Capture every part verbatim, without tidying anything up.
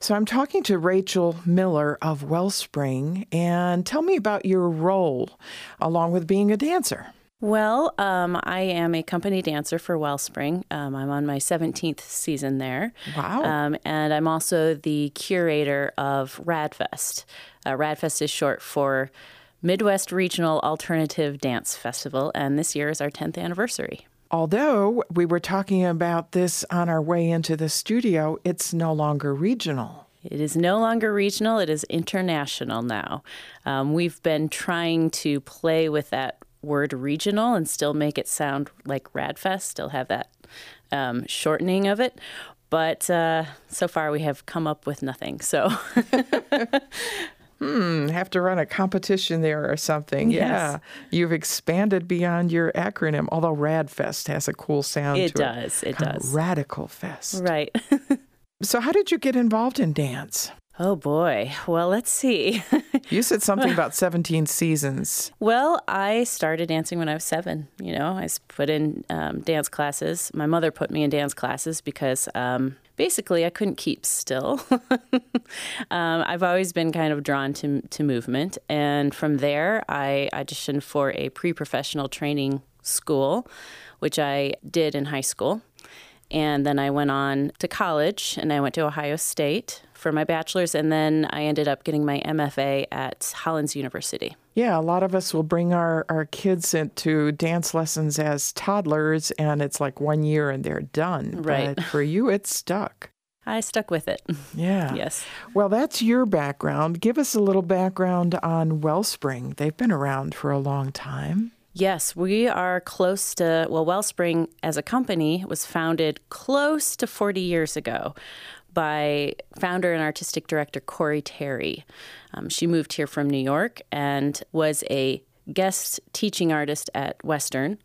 So I'm talking to Rachel Miller of Wellspring, and tell me about your role along with being a dancer. Well, um, I am a company dancer for Wellspring. Um, I'm on my seventeenth season there. Wow. Um, and I'm also the curator of RADFest. Uh, RADFest is short for Midwest Regional Alternative Dance Festival, and this year is our tenth anniversary. Although we were talking about this on our way into the studio, it's no longer regional. It is no longer regional. It is international now. Um, we've been trying to play with that word regional and still make it sound like RADFest, still have that um, shortening of it. But uh, so far we have come up with nothing. So... Hmm, have to run a competition there or something. Yes. Yeah. You've expanded beyond your acronym, although RADFest has a cool sound It to does, it. it Kind of does. Radical Fest. Right. So how did you get involved in dance? Oh, boy. Well, let's see. You said something about seventeen seasons. Well, I started dancing when I was seven. You know, I was put in um, dance classes. My mother put me in dance classes because um, basically I couldn't keep still. um, I've always been kind of drawn to to movement. And from there, I auditioned for a pre-professional training school, which I did in high school. And then I went on to college, and I went to Ohio State for my bachelor's, and then I ended up getting my M F A at Hollins University. Yeah, a lot of us will bring our, our kids into dance lessons as toddlers, and it's like one year and they're done. Right. But for you, it's stuck. I stuck with it. Yeah. Yes. Well, that's your background. Give us a little background on Wellspring. They've been around for a long time. Yes, we are close to, well, Wellspring as a company was founded close to forty years ago by founder and artistic director Corey Terry. Um, she moved here from New York and was a guest teaching artist at Western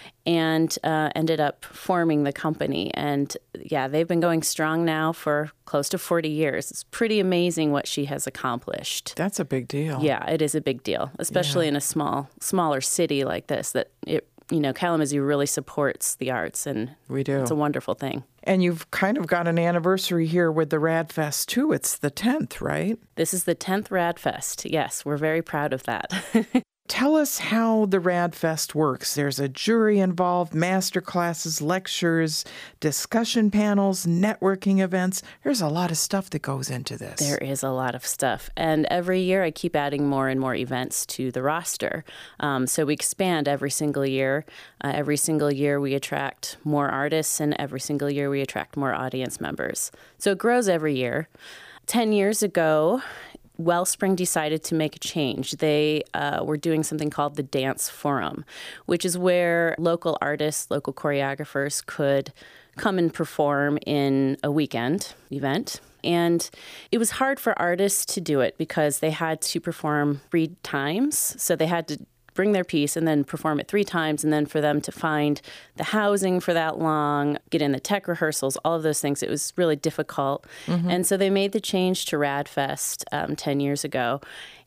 and uh, ended up forming the company. And yeah, they've been going strong now for close to forty years. It's pretty amazing what she has accomplished. That's a big deal. Yeah, it is a big deal, especially Yeah. in a small, smaller city like this, that it, you know, Kalamazoo really supports the arts, and We do. it's a wonderful thing. And you've kind of got an anniversary here with the RADFest, too. It's the tenth, right? This is the tenth RADFest. Yes, we're very proud of that. Tell us how the RADFest works. There's a jury involved, master classes, lectures, discussion panels, networking events. There's a lot of stuff that goes into this. There is a lot of stuff. And every year I keep adding more and more events to the roster. Um, so we expand every single year. Uh, every single year we attract more artists, and every single year we attract more audience members. So it grows every year. Ten years ago, Wellspring decided to make a change. They uh, were doing something called the Dance Forum, which is where local artists, local choreographers could come and perform in a weekend event. And it was hard for artists to do it because they had to perform three times. So they had to bring their piece and then perform it three times, and then for them to find the housing for that long, get in the tech rehearsals, all of those things. It was really difficult. Mm-hmm. And so they made the change to RADFest um, ten years ago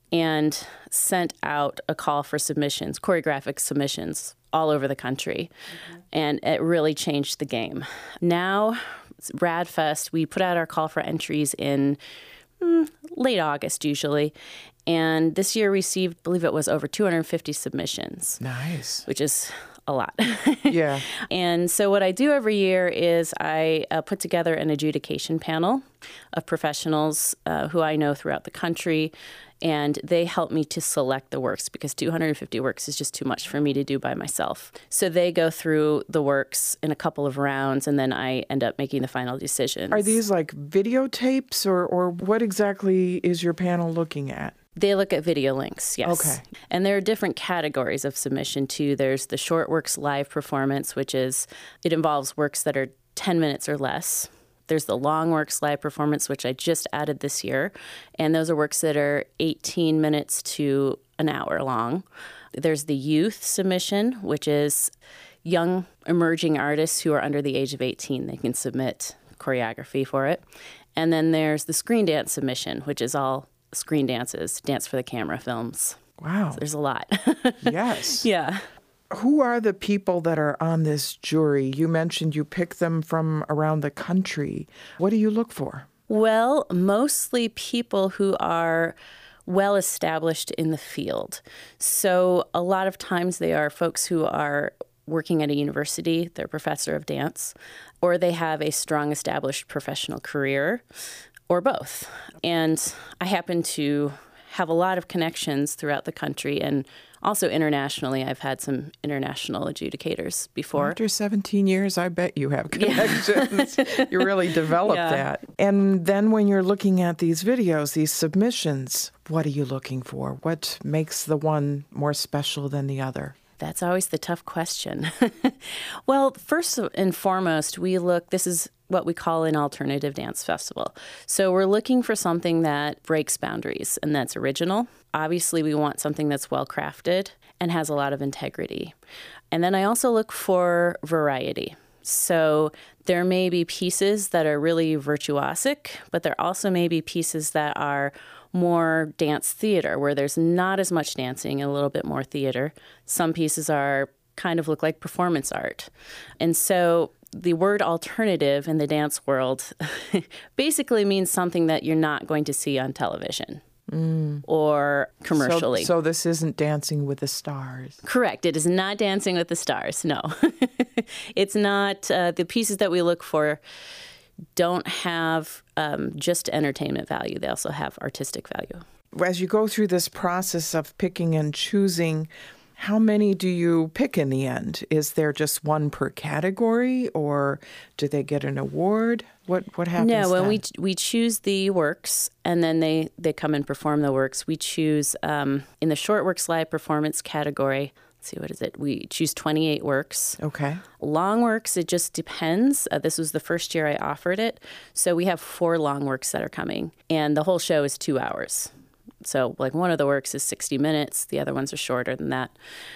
and sent out a call for submissions, choreographic submissions, all over the country. Mm-hmm. And it really changed the game. Now, RADFest, we put out our call for entries in mm, late August usually. And this year received, I believe it was over two hundred fifty submissions. Nice. Which is a lot. Yeah. And so what I do every year is I uh, put together an adjudication panel of professionals uh, who I know throughout the country, and they help me to select the works because two hundred fifty works is just too much for me to do by myself. So they go through the works in a couple of rounds, and then I end up making the final decisions. Are these like videotapes, or, or what exactly is your panel looking at? They look at video links, yes. Okay. And there are different categories of submission, too. There's the short works live performance, which is, it involves works that are ten minutes or less. There's the long works live performance, which I just added this year. And those are works that are eighteen minutes to an hour long. There's the youth submission, which is young emerging artists who are under the age of eighteen. They can submit choreography for it. And then there's the screen dance submission, which is all screen dances, dance for the camera films. Wow. So there's a lot. Yes. Yeah. Who are the people that are on this jury? You mentioned you pick them from around the country. What do you look for? Well, mostly people who are well established in the field. So a lot of times they are folks who are working at a university, they're a professor of dance, or they have a strong established professional career, or both. And I happen to have a lot of connections throughout the country and also internationally. I've had some international adjudicators before. After seventeen years, I bet you have connections. Yeah. You really developed yeah. that. And then when you're looking at these videos, these submissions, what are you looking for? What makes the one more special than the other? That's always the tough question. Well, first and foremost, we look, this is what we call an alternative dance festival. So we're looking for something that breaks boundaries and that's original. Obviously, we want something that's well-crafted and has a lot of integrity. And then I also look for variety. So there may be pieces that are really virtuosic, but there also may be pieces that are more dance theater, where there's not as much dancing and a little bit more theater. Some pieces are kind of look like performance art. And so the word alternative in the dance world basically means something that you're not going to see on television. Mm. Or commercially. So, so this isn't Dancing with the Stars. Correct. It is not Dancing with the Stars. No. It's not. Uh, the pieces that we look for don't have um, just entertainment value. They also have artistic value. As you go through this process of picking and choosing, how many do you pick in the end? Is there just one per category, or do they get an award? What what happens? No, when then? we we choose the works, and then they, they come and perform the works. We choose um, in the short works live performance category. Let's see, what is it? We choose twenty-eight works. Okay. Long works, it just depends. Uh, this was the first year I offered it, so we have four long works that are coming, and the whole show is two hours. So, like, one of the works is sixty minutes. The other ones are shorter than that.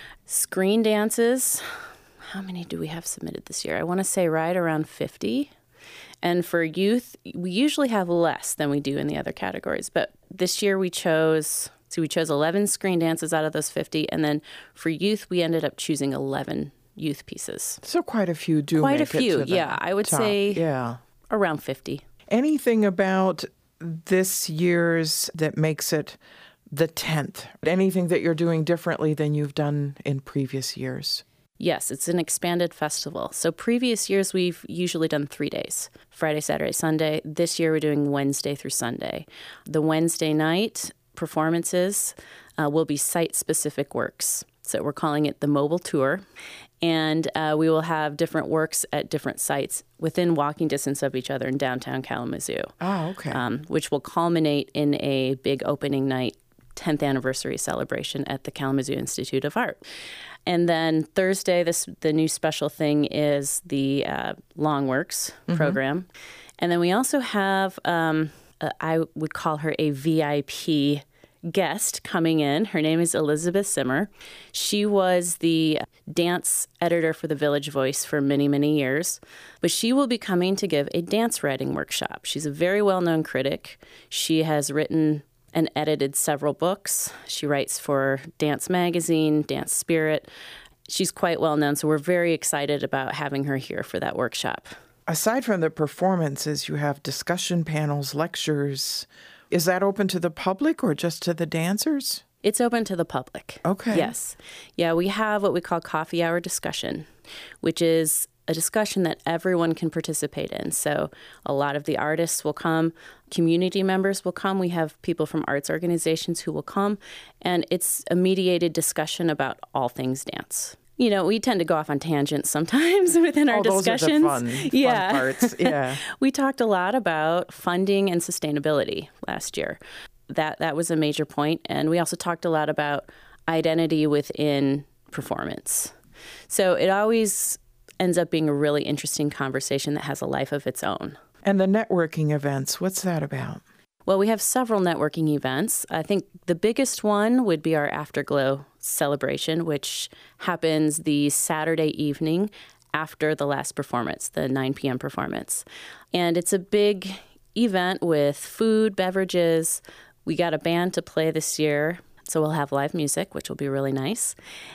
Screen dances, how many do we have submitted this year? I want to say right around fifty. And for youth, we usually have less than we do in the other categories. But this year we chose, so we chose eleven screen dances out of those fifty. And then for youth, we ended up choosing eleven youth pieces. So quite a few do Quite make a few, it to the yeah. I would top. say yeah. around fifty. Anything about this year's that makes it the tenth? Anything that you're doing differently than you've done in previous years? Yes, it's an expanded festival. So previous years, we've usually done three days, Friday, Saturday, Sunday. This year, we're doing Wednesday through Sunday. The Wednesday night performances uh, will be site-specific works. So we're calling it the Mobile Tour. And uh, we will have different works at different sites within walking distance of each other in downtown Kalamazoo. Oh, okay. Um, which will culminate in a big opening night, tenth anniversary celebration at the Kalamazoo Institute of Art. And then Thursday, this the new special thing is the uh, Long Works mm-hmm. program. And then we also have, um, uh, I would call her a V I P guest coming in. Her name is Elizabeth Zimmer. She was the dance editor for the Village Voice for many, many years. But she will be coming to give a dance writing workshop. She's a very well-known critic. She has written and edited several books. She writes for Dance Magazine, Dance Spirit. She's quite well known, so we're very excited about having her here for that workshop. Aside from the performances, you have discussion panels, lectures. Is that open to the public or just to the dancers? It's open to the public. Okay. Yes. Yeah, we have what we call coffee hour discussion, which is a discussion that everyone can participate in. So a lot of the artists will come, community members will come. We have people from arts organizations who will come, and it's a mediated discussion about all things dance. You know, we tend to go off on tangents sometimes within our oh, discussions. Those are the fun, yeah. fun parts. Yeah. We talked a lot about funding and sustainability last year. That that was a major point. And we also talked a lot about identity within performance. So it always ends up being a really interesting conversation that has a life of its own. And the networking events, what's that about? Well, we have several networking events. I think the biggest one would be our Afterglow celebration, which happens the Saturday evening after the last performance, the nine p.m. performance. And it's a big event with food, beverages. We got a band to play this year, so we'll have live music, which will be really nice.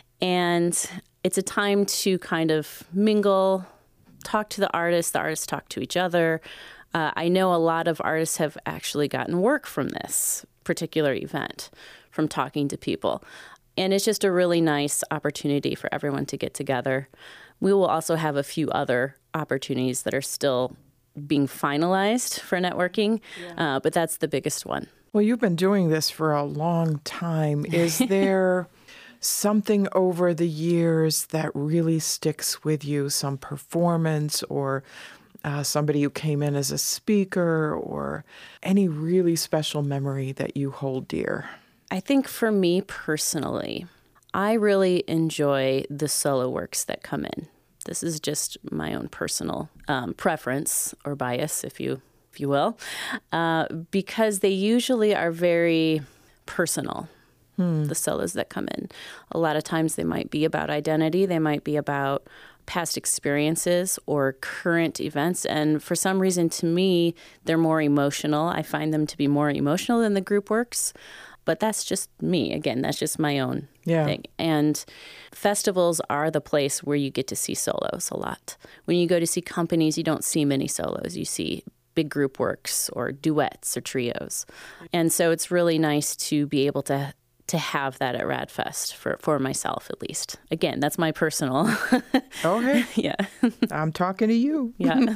And it's a time to kind of mingle, talk to the artists, the artists talk to each other. Uh, I know a lot of artists have actually gotten work from this particular event, from talking to people. And it's just a really nice opportunity for everyone to get together. We will also have a few other opportunities that are still being finalized for networking, yeah. uh, but that's the biggest one. Well, you've been doing this for a long time. Is there something over the years that really sticks with you, some performance or uh, somebody who came in as a speaker, or any really special memory that you hold dear? I think for me personally, I really enjoy the solo works that come in. This is just my own personal um, preference or bias, if you if you will, uh, because they usually are very personal. Hmm. The solos that come in. A lot of times they might be about identity. They might be about past experiences or current events. And for some reason, to me, they're more emotional. I find them to be more emotional than the group works. But that's just me. Again, that's just my own yeah. thing. And festivals are the place where you get to see solos a lot. When you go to see companies, you don't see many solos. You see big group works or duets or trios. And so it's really nice to be able to to have that at RADFest, for, for myself at least. Again, that's my personal. Okay. Yeah. I'm talking to you. Yeah.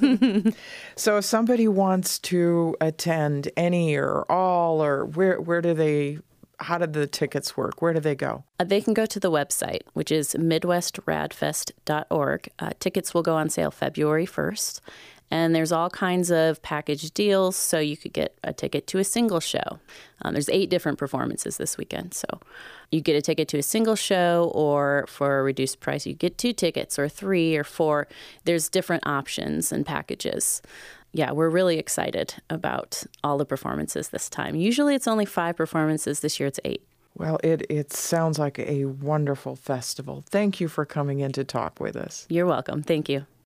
So if somebody wants to attend any or all, or where where do they, how do the tickets work? Where do they go? Uh, they can go to the website, which is midwest radfest dot org. Uh, tickets will go on sale February first. And there's all kinds of package deals, so you could get a ticket to a single show. Um, there's eight different performances this weekend, so you get a ticket to a single show, or for a reduced price, you get two tickets, or three, or four. There's different options and packages. Yeah, we're really excited about all the performances this time. Usually it's only five performances. This year it's eight. Well, it, it sounds like a wonderful festival. Thank you for coming in to talk with us. You're welcome. Thank you.